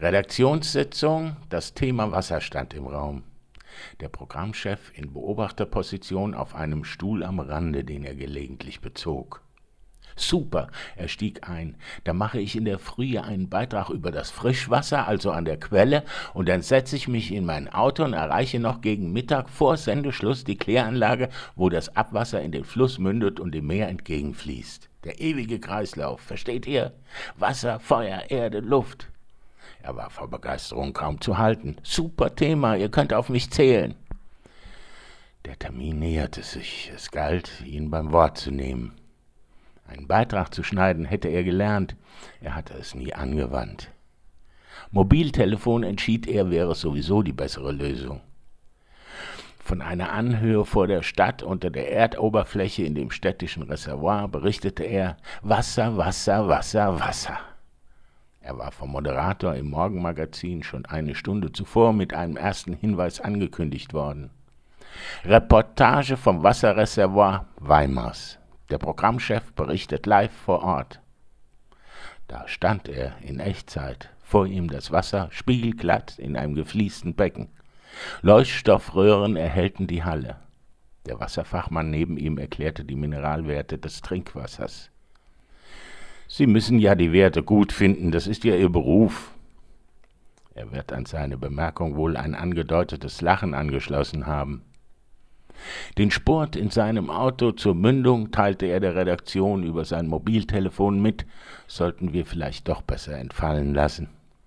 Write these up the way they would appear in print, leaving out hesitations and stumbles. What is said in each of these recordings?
Redaktionssitzung, das Thema Wasser stand im Raum. Der Programmchef in Beobachterposition auf einem Stuhl am Rande, den er gelegentlich bezog. Super, er stieg ein. Da mache ich in der Frühe einen Beitrag über das Frischwasser, also an der Quelle, und dann setze ich mich in mein Auto und erreiche noch gegen Mittag vor Sendeschluss die Kläranlage, wo das Abwasser in den Fluss mündet und dem Meer entgegenfließt. Der ewige Kreislauf, versteht ihr? Wasser, Feuer, Erde, Luft. Er war vor Begeisterung kaum zu halten. Super Thema, ihr könnt auf mich zählen. Der Termin näherte sich. Es galt, ihn beim Wort zu nehmen. Einen Beitrag zu schneiden hätte er gelernt. Er hatte es nie angewandt. Mobiltelefon, entschied er, wäre sowieso die bessere Lösung. Von einer Anhöhe vor der Stadt unter der Erdoberfläche in dem städtischen Reservoir berichtete er: Wasser, Wasser, Wasser, Wasser. Er war vom Moderator im Morgenmagazin schon eine Stunde zuvor mit einem ersten Hinweis angekündigt worden. Reportage vom Wasserreservoir Weimars. Der Programmchef berichtet live vor Ort. Da stand er in Echtzeit, vor ihm das Wasser, spiegelglatt in einem gefliesten Becken. Leuchtstoffröhren erhellten die Halle. Der Wasserfachmann neben ihm erklärte die Mineralwerte des Trinkwassers. Sie müssen ja die Werte gut finden, das ist ja Ihr Beruf. Er wird an seine Bemerkung wohl ein angedeutetes Lachen angeschlossen haben. Den Spurt in seinem Auto zur Mündung teilte er der Redaktion über sein Mobiltelefon mit, sollten wir vielleicht doch besser entfallen lassen.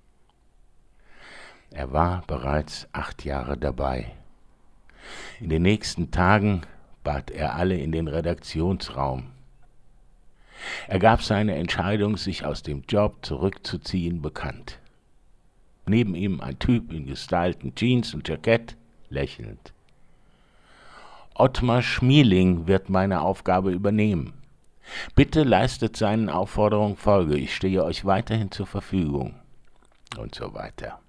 Er war bereits 8 Jahre dabei. In den nächsten Tagen bat er alle in den Redaktionsraum. Er gab seine Entscheidung, sich aus dem Job zurückzuziehen, bekannt. Neben ihm ein Typ in gestylten Jeans und Jackett, lächelnd. Ottmar Schmieling wird meine Aufgabe übernehmen. Bitte leistet seinen Aufforderungen Folge, ich stehe euch weiterhin zur Verfügung. Und so weiter.